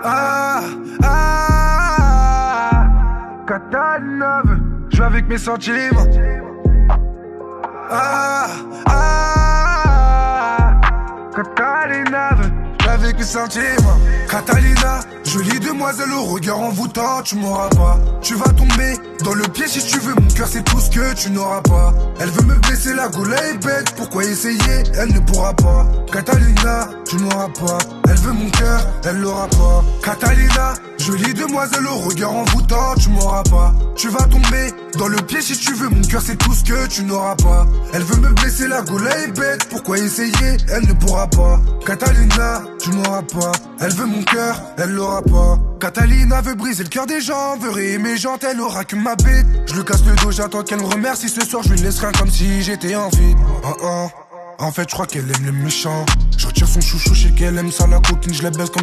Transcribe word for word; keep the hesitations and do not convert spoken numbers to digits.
Ah, ah, Catalina veut jouer avec mes sentiments. Ah, ah, Catalina veut jouer avec mes sentiments. Catalina, jolie demoiselle au regard envoûtant, tu m'auras pas. Tu vas tomber dans le piège si tu veux, mon cœur c'est tout ce que tu n'auras pas. Elle veut me blesser, la goule est bête, pourquoi essayer, elle ne pourra pas. Catalina, tu m'auras pas. Elle veut mon cœur, elle l'aura pas. Catalina, jolie demoiselle au regard envoûtant, tu m'auras pas. Tu vas tomber dans le piège si tu veux, mon cœur c'est tout ce que tu n'auras pas. Elle veut me blesser, la goule est bête, pourquoi essayer, elle ne pourra pas. Catalina, tu m'auras pas. Elle veut mon cœur, elle l'aura pas. Catalina veut briser le cœur des gens, veut rire mes jantes, elle aura que ma bête. Je le casse le dos, j'attends qu'elle me remercie. Ce soir je lui laisse rien comme si j'étais en vie. Oh oh. En fait je crois qu'elle aime les méchants. Je retire son chouchou, je sais qu'elle aime ça la coquine, je la baisse comme